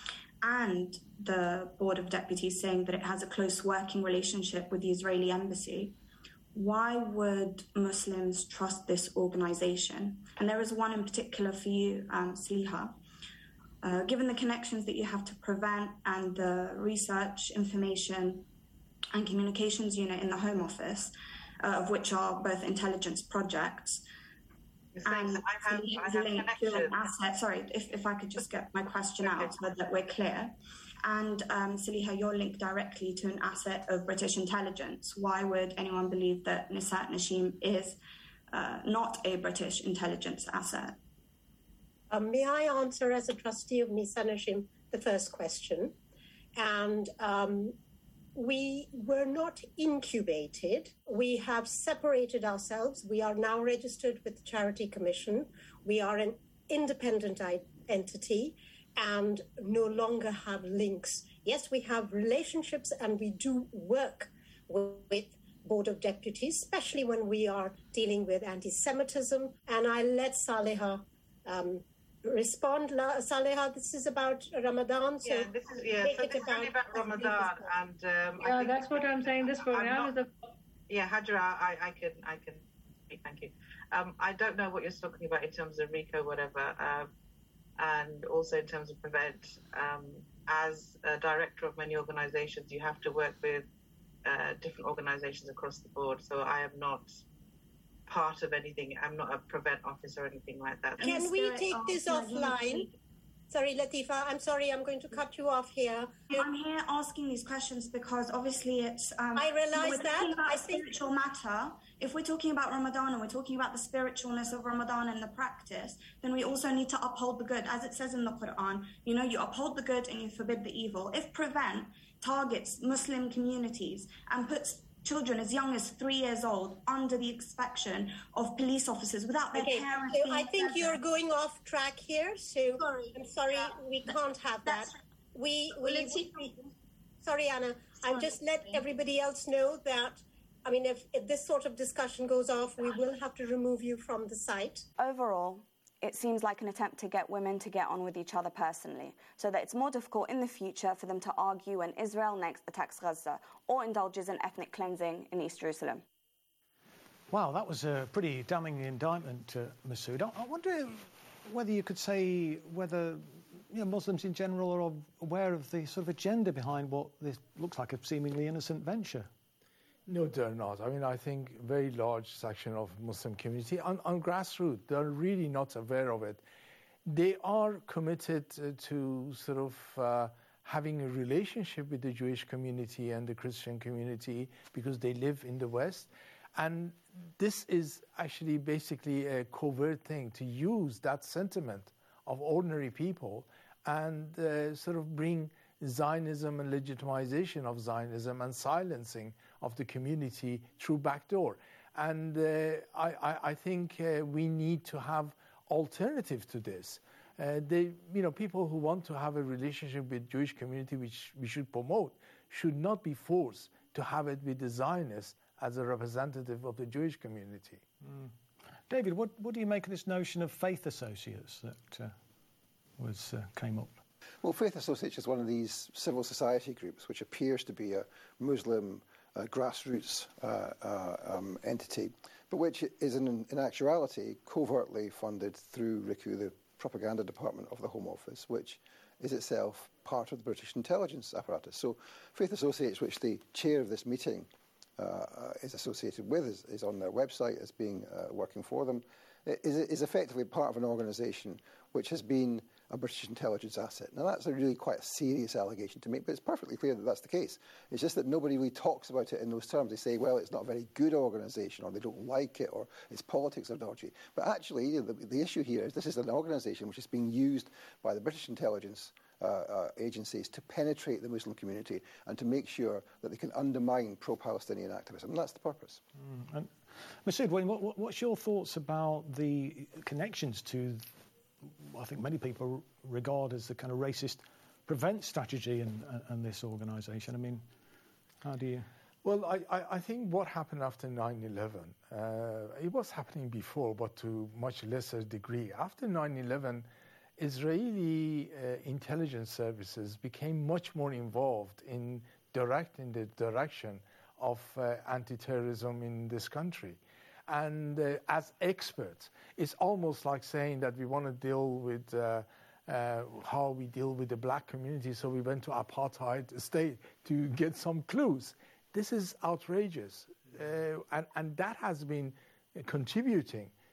and the Board of Deputies saying that it has a close working relationship with the Israeli embassy, why would Muslims trust this organisation? And there is one in particular for you, um, Saliha. Uh, given the connections that you have to prevent and the research, information and communications unit in the Home Office, Uh, of which are both intelligence projects, And I have, I have linked to an asset. Sorry, if, if I could just get my question out so that we're clear. And um, Saliha, you're linked directly to an asset of British intelligence. Why would anyone believe that Nisat Nashim is uh, not a British intelligence asset? Um, may I answer as a trustee of Nisat Nashim the first question? And um, we were not incubated. We have separated ourselves. We are now registered with the Charity Commission. We are an independent I- entity and no longer have links. Yes, we have relationships and we do work with, with Board of Deputies, especially when we are dealing with anti-Semitism. And I let Saliha um, respond. La- Saliha, this is about Ramadan. So yeah, this is, yeah, so this is about, about Ramadan. And um, yeah, that's what I'm saying. This program is a... Yeah, Hajra, I, I can, I can, thank you. Um, I don't know what you're talking about in terms of RICO, whatever. Um, and also in terms of PREVENT, um, as a director of many organizations, you have to work with uh, different organizations across the board. So I am not part of anything. I'm not a PREVENT officer or anything like that. Can we take this offline? Sorry, Latifa, I'm sorry, I'm going to cut you off here. I'm here asking these questions because obviously it's... Um, I realise we're that. talking about I a spiritual think... matter. If we're talking about Ramadan and we're talking about the spiritualness of Ramadan and the practice, then we also need to uphold the good. As it says in the Quran, you know, you uphold the good and you forbid the evil. If PREVENT targets Muslim communities and puts children as young as three years old under the inspection of police officers without their okay, parents so being I think present. You're going off track here, so sorry. I'm sorry, yeah. we can't have that. We, we, well, we Sorry, Anna, sorry. I'll just let everybody else know that, I mean, if, if this sort of discussion goes off, we will have to remove you from the site. Overall, it seems like an attempt to get women to get on with each other personally, so that it's more difficult in the future for them to argue when Israel next attacks Gaza or indulges in ethnic cleansing in East Jerusalem. Wow, that was a pretty damning indictment, uh, Masood. I wonder whether you could say whether you know, Muslims in general are aware of the sort of agenda behind what this looks like a seemingly innocent venture. No, they're not. I mean, I think a very large section of Muslim community on, on grassroots, they're really not aware of it. They are committed uh, to sort of uh, having a relationship with the Jewish community and the Christian community because they live in the West. And this is actually basically a covert thing to use that sentiment of ordinary people and uh, sort of bring Zionism and legitimization of Zionism and silencing of the community through backdoor. And uh, I, I, I think uh, we need to have alternative to this. Uh, they, you know, people who want to have a relationship with Jewish community, which we should promote, should not be forced to have it with the Zionists as a representative of the Jewish community. Mm. David, what, what do you make of this notion of faith associates that uh, was uh, came up? Well, Faith Associates is one of these civil society groups which appears to be a Muslim uh, grassroots uh, uh, um, entity, but which is in, in actuality covertly funded through R I C U, the propaganda department of the Home Office, which is itself part of the British intelligence apparatus. So Faith Associates, which the chair of this meeting uh, uh, is associated with, is, is on their website as being uh, working for them, is, is effectively part of an organisation which has been a British intelligence asset. Now, that's a really quite a serious allegation to make, but it's perfectly clear that that's the case. It's just that nobody really talks about it in those terms. They say, well, it's not a very good organisation, or they don't like it, or its politics are dodgy. But actually, you know, the, the issue here is this is an organisation which is being used by the British intelligence uh, uh, agencies to penetrate the Muslim community and to make sure that they can undermine pro-Palestinian activism. And that's the purpose. Mm. And Masood, what, what's your thoughts about the connections to I think many people regard as the kind of racist PREVENT strategy in, in this organisation? I mean, how do you... Well, I, I, I think what happened after nine eleven, uh, it was happening before, but to much lesser degree. After nine eleven, Israeli uh, intelligence services became much more involved in directing the direction of uh, anti-terrorism in this country. And uh, as experts, it's almost like saying that we want to deal with uh, uh, how we deal with the black community, so we went to apartheid state to get some clues. This is outrageous, uh, and, and that has been contributing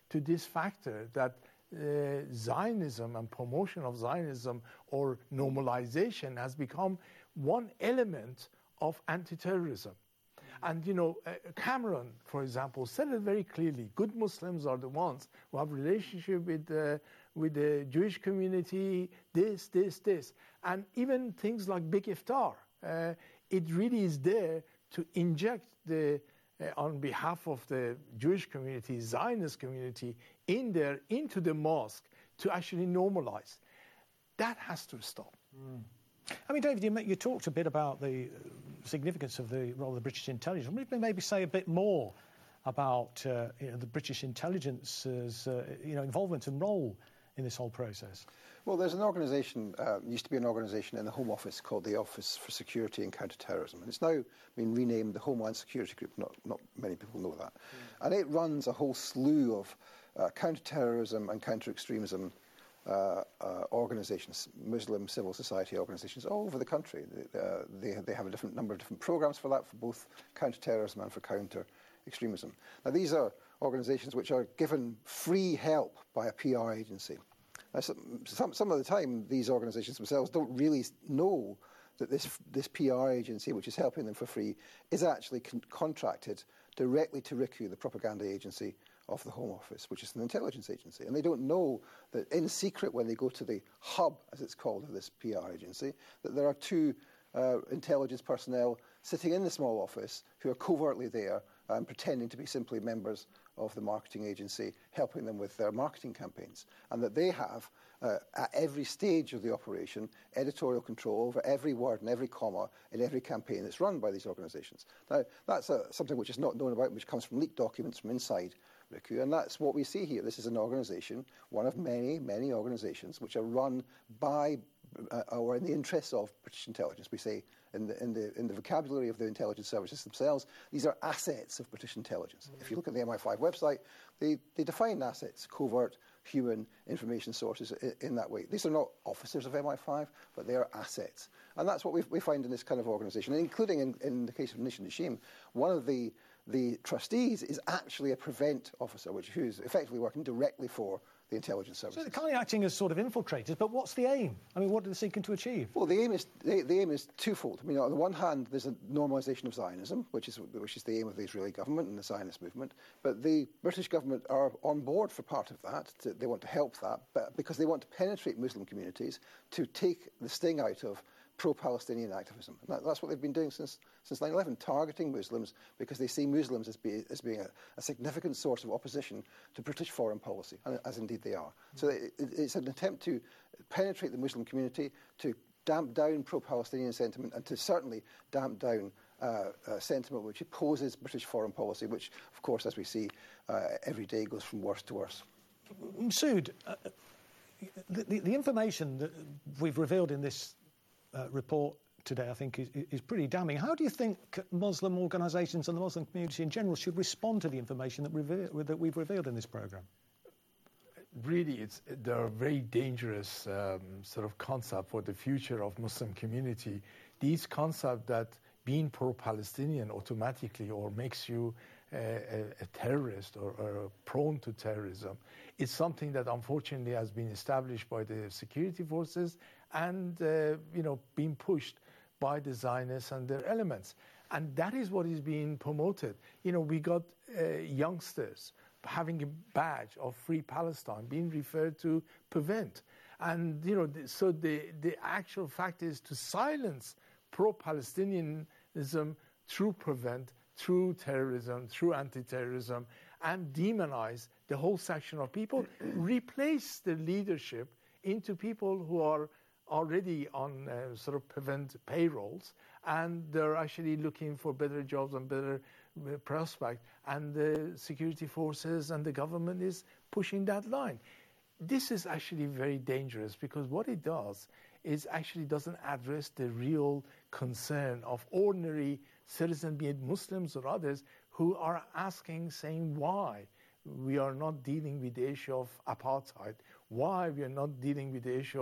to this factor that uh, Zionism and promotion of Zionism or normalization has become one element of anti-terrorism. And, you know, uh, Cameron, for example, said it very clearly. Good Muslims are the ones who have relationship with, uh, with the Jewish community, this, this, this. And even things like Big Iftar, uh, it really is there to inject the, uh, on behalf of the Jewish community, Zionist community, in there, into the mosque to actually normalize. That has to stop. Mm. I mean, David, you, you talked a bit about the significance of the role of the British intelligence. Maybe, maybe say a bit more about uh, you know, the British intelligence's uh, you know, involvement and role in this whole process. Well, there's an organisation, uh, used to be an organisation in the Home Office called the Office for Security and Counter-Terrorism. And it's now been renamed the Homeland Security Group. Not, not many people know that. Mm. And it runs a whole slew of uh, counter-terrorism and counter-extremism Uh, uh, organisations, Muslim civil society organisations all over the country. They, uh, they, they have a different number of different programmes for that, for both counter-terrorism and for counter-extremism. Now, these are organisations which are given free help by a P R agency. Now, some, some, some of the time, these organisations themselves don't really know that this, this P R agency, which is helping them for free, is actually con- contracted directly to R I C U, the propaganda agency of the Home Office, which is an intelligence agency. And they don't know that in secret, when they go to the hub, as it's called, of this P R agency, that there are two uh, intelligence personnel sitting in the small office who are covertly there and pretending to be simply members of the marketing agency, helping them with their marketing campaigns. And that they have, uh, at every stage of the operation, editorial control over every word and every comma in every campaign that's run by these organisations. Now, that's uh, something which is not known about, which comes from leaked documents from inside R I C U, and that's what we see here. This is an organisation, one of many, many organisations, which are run by uh, or in the interests of British intelligence. We say in the, in the in the vocabulary of the intelligence services themselves, these are assets of British intelligence. Mm-hmm. If you look at the M I five website, they, they define assets, covert, human information sources in, in that way. These are not officers of M I five, but they are assets. And that's what we, we find in this kind of organisation, including in, in the case of Nishan Hashim. One of the The trustees is actually a prevent officer, which who's effectively working directly for the intelligence services. So they're kind of acting as sort of infiltrators, but what's the aim? I mean, what are they seeking to achieve? Well, the aim is the, the aim is twofold. I mean, on the one hand, there's a normalisation of Zionism, which is which is the aim of the Israeli government and the Zionist movement. But the British government are on board for part of that. To, they want to help that, but because they want to penetrate Muslim communities to take the sting out of pro-Palestinian activism. And that, that's what they've been doing since since nine eleven, targeting Muslims because they see Muslims as, be, as being a, a significant source of opposition to British foreign policy, and, as indeed they are. Mm-hmm. So it, it's an attempt to penetrate the Muslim community, to damp down pro-Palestinian sentiment, and to certainly damp down uh, uh, sentiment which opposes British foreign policy, which, of course, as we see, uh, every day goes from worse to worse. Masood, uh, the, the, the information that we've revealed in this Uh, report today, I think, is, is pretty damning. How do you think Muslim organisations and the Muslim community in general should respond to the information that, reveal, that we've revealed in this programme? Really, it's, they're a very dangerous um, sort of concept for the future of Muslim community. These concepts that being pro-Palestinian automatically or makes you a, a, a terrorist or, or prone to terrorism is something that unfortunately has been established by the security forces and, uh, you know, being pushed by the Zionists and their elements. And that is what is being promoted. You know, we got uh, youngsters having a badge of Free Palestine being referred to PREVENT. And, you know, th- so the, the actual fact is to silence pro-Palestinianism through PREVENT, through terrorism, through anti-terrorism, and demonize the whole section of people, replace the leadership into people who are already on uh, sort of PREVENT payrolls, and they're actually looking for better jobs and better uh, prospect, and the security forces and the government is pushing that line. This is actually very dangerous because what it does is actually doesn't address the real concern of ordinary citizens, be it Muslims or others, who are asking, saying why we are not dealing with the issue of apartheid, why we are not dealing with the issue of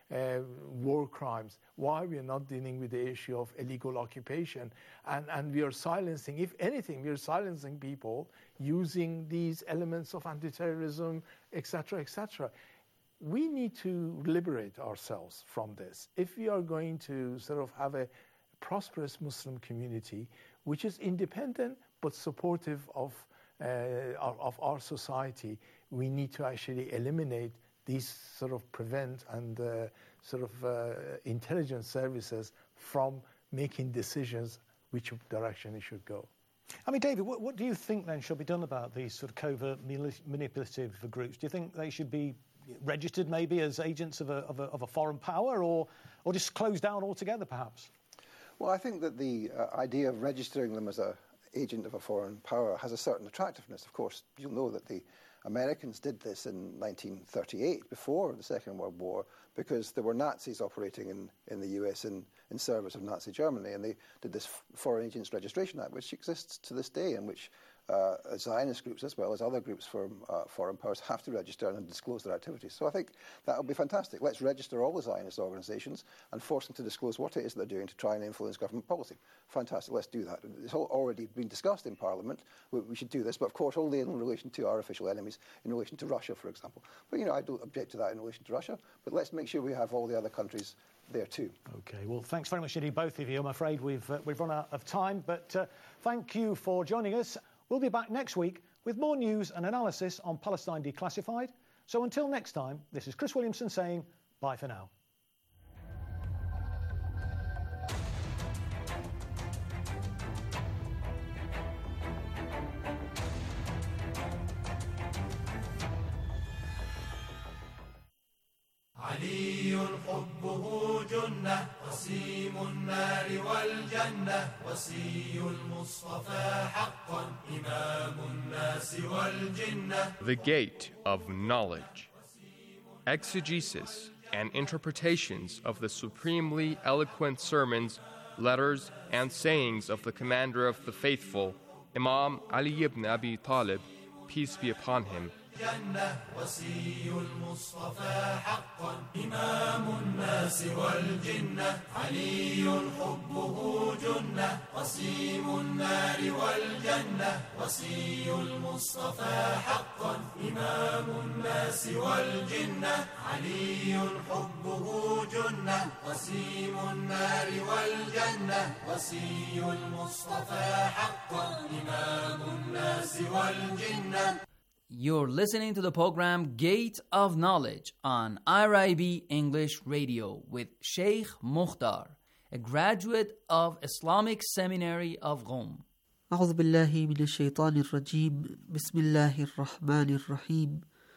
uh, war crimes, why we are not dealing with the issue of illegal occupation, and, and we are silencing, if anything, we are silencing people using these elements of anti-terrorism, et cetera, et cetera. We need to liberate ourselves from this. If we are going to sort of have a prosperous Muslim community, which is independent but supportive of, uh, of, of our society, we need to actually eliminate these sort of prevent and uh, sort of uh, intelligence services from making decisions which direction it should go. I mean, David, what, what do you think then should be done about these sort of covert manipulative groups? Do you think they should be registered maybe as agents of a, of a, of a foreign power, or, or just closed down altogether perhaps? Well, I think that the uh, idea of registering them as an agent of a foreign power has a certain attractiveness. Of course, you'll know that the Americans did this in nineteen thirty-eight, before the Second World War, because there were Nazis operating in, in the U S in, in service of Nazi Germany, and they did this Foreign Agents Registration Act, which exists to this day, in which uh, Zionist groups as well as other groups from uh, foreign powers have to register and disclose their activities. So I think that would be fantastic. Let's register all the Zionist organisations and force them to disclose what it is they're doing to try and influence government policy. Fantastic, let's do that. It's all already been discussed in Parliament. We, we should do this, but of course only in relation to our official enemies, in relation to Russia, for example. But, you know, I don't object to that in relation to Russia, but let's make sure we have all the other countries there too. Okay, well, thanks very much indeed, both of you. I'm afraid we've, uh, we've run out of time, but uh, thank you for joining us. We'll be back next week with more news and analysis on Palestine Declassified. So until next time, this is Chris Williamson saying bye for now. علي حبه جنة قسيم النار والجنة وصي المصطفى حقا إمام الناس والجنة. The Gate of Knowledge. Exegesis and interpretations of the supremely eloquent sermons, letters, and sayings of the Commander of the Faithful, Imam Ali ibn Abi Talib, peace be upon him. جنة وصي المصطفى حقا إمام الناس والجنة علي حبه جنة قسيم النار والجنة وصي المصطفى حقا إمام الناس والجنة علي حبه جنة قسيم النار والجنة وصي المصطفى حقا إمام الناس والجنة. You're listening to the program Gate of Knowledge on I R I B English Radio with Sheikh Mukhtar, a graduate of Islamic Seminary of Qom. أعوذ بالله من الشيطان الرجيم بسم الله الرحمن الرحيم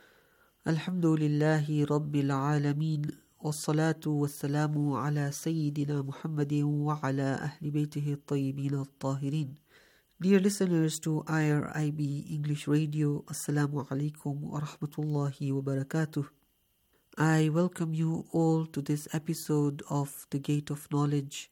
الحمد لله رب العالمين والصلاة والسلام على سيدنا محمد وعلى أهل بيته الطيبين الطاهرين. Dear listeners to I R I B English Radio, Assalamu alaikum wa rahmatullahi wa barakatuh. I welcome you all to this episode of The Gate of Knowledge,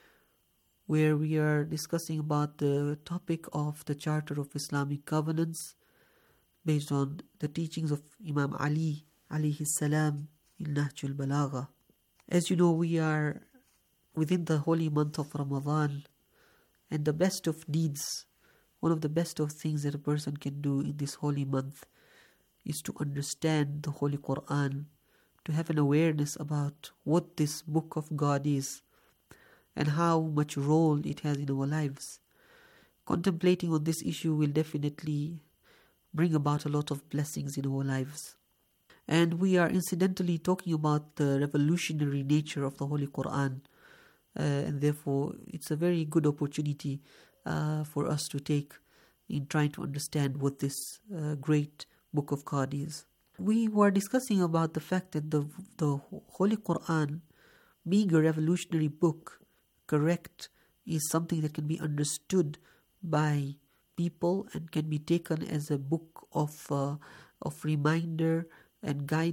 where we are discussing about the topic of the Charter of Islamic Governance based on the teachings of Imam Ali alayhi salam in Nahj al-Balagha. As you know, we are within the holy month of Ramadan, and the best of deeds, one of the best of things that a person can do in this holy month is to understand the Holy Quran, to have an awareness about what this book of God is and how much role it has in our lives. Contemplating on this issue will definitely bring about a lot of blessings in our lives. And we are incidentally talking about the revolutionary nature of the Holy Quran. Uh, and therefore, it's a very good opportunity uh, for us to take in trying to understand what this uh, great book of God is. We were discussing about the fact that the the Holy Quran, being a revolutionary book, correct, is something that can be understood by people and can be taken as a book of uh, of reminder and guidance